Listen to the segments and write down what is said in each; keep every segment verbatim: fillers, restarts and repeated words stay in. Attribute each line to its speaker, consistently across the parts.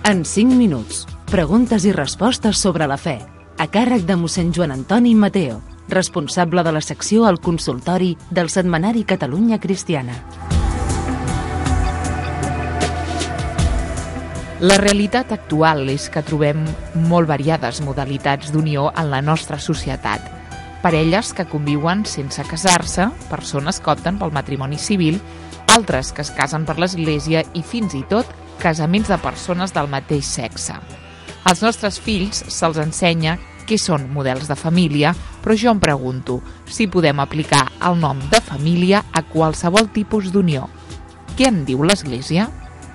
Speaker 1: En cinc minuts, preguntes i respostes sobre la fe, a càrrec de mossèn Joan Antoni Mateo, responsable de la secció al consultori del setmanari Catalunya Cristiana.
Speaker 2: La realitat actual és que trobem molt variades modalitats d'unió en la nostra societat. Parelles que conviuen sense casar-se, persones que opten pel matrimoni civil, altres que es casen per l'Església i fins i tot casaments de persones del mateix sexe. Als nostres fills se'ls ensenya què són models de família, però jo em pregunto si podem aplicar el nom de família a qualsevol tipus d'unió. Què en diu l'Església?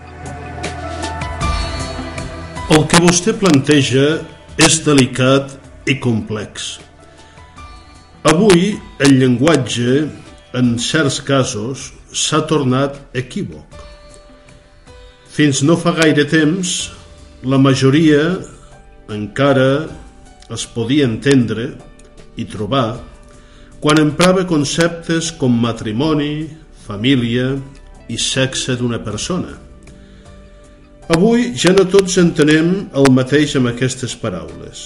Speaker 3: El que vostè planteja és delicat i complex. Avui el llenguatge, en certs casos, s'ha tornat equívoc. Fins no fa gaire temps, la majoria encara es podia entendre i trobar quan emprava conceptes com matrimoni, família i sexe d'una persona. Avui ja no tots entenem el mateix amb aquestes paraules.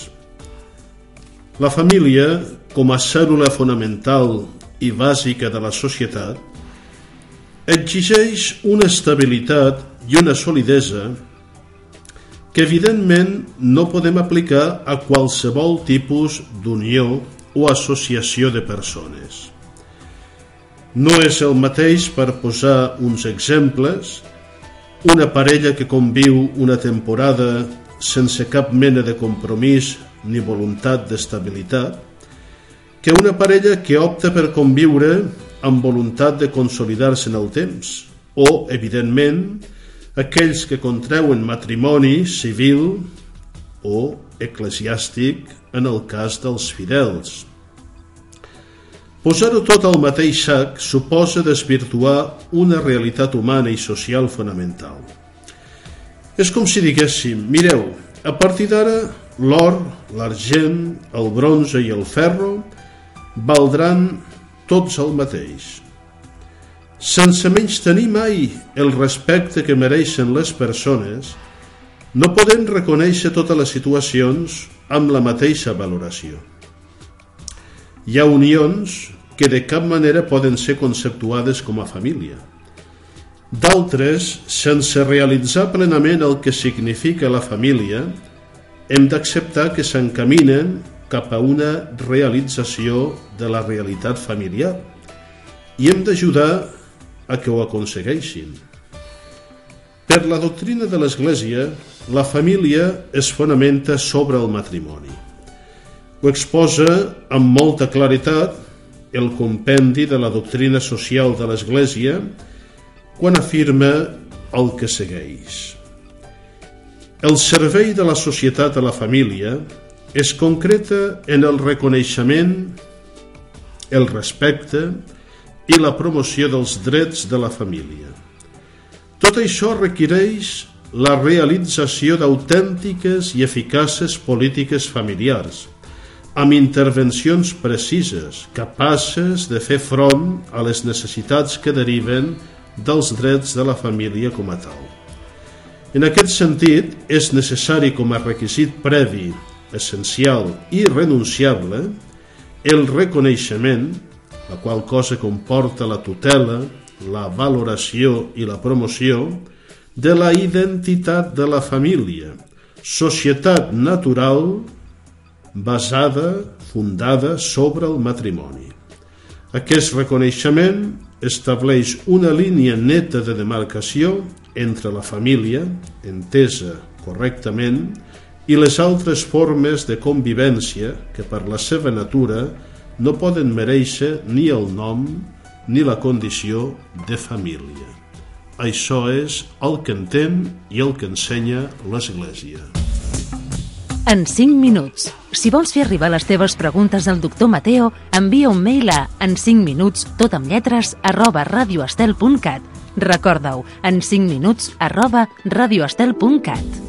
Speaker 3: La família, com a cèl·lula fonamental i bàsica de la societat, exigeix una estabilitat i una solidesa que evidentment no podem aplicar a qualsevol tipus d'unió o associació de persones. No és el mateix, per posar uns exemples, una parella que conviu una temporada sense cap mena de compromís ni voluntat d'estabilitat, que una parella que opta per conviure amb voluntat de consolidar-se en el temps, o, evidentment, aquells que contrauen matrimoni civil o eclesiàstic en el cas dels fidels. Posar-ho tot al mateix sac suposa desvirtuar una realitat humana i social fonamental. És com si diguéssim, mireu, a partir d'ara l'or, l'argent, el bronze i el ferro valdran tots el mateix, sense menys tenir mai el respecte que mereixen les persones. No podem reconèixer totes les situacions amb la mateixa valoració. Hi ha unions que de cap manera poden ser conceptuades com a família. D'altres, sense realitzar plenament el que significa la família, hem d'acceptar que s'encaminen cap a una realització de la realitat familiar i hem d'ajudar a que ho aconsegueixin. Per la doctrina de l'Església, la família es fonamenta sobre el matrimoni. Ho exposa amb molta claritat el compendi de la doctrina social de l'Església quan afirma el que segueix. El servei de la societat a la família es concreta en el reconeixement, el respecte i la promoció dels drets de la família. Tot això requereix la realització d'autèntiques i eficaces polítiques familiars, amb intervencions precises, capaces de fer front a les necessitats que deriven dels drets de la família com a tal. En aquest sentit, és necessari com a requisit previ, essencial i irrenunciable el reconeixement, la qual cosa comporta la tutela, la valoració i la promoció de la identitat de la família, societat natural basada, fundada sobre el matrimoni. Aquest reconeixement estableix una línia neta de demarcació entre la família, entesa correctament, i les altres formes de convivència que per la seva natura no poden mereixer ni el nom ni la condició de família. Això és el que entén i el que ensenya l'Església.
Speaker 1: En cinc minuts. Si vols fer arribar les teves preguntes al doctor Mateo, envia un mail a en cinc minuts, tot amb lletres, arroba radioestel punt cat. Recorda-ho, en cinc minuts, arroba radioestel punt cat.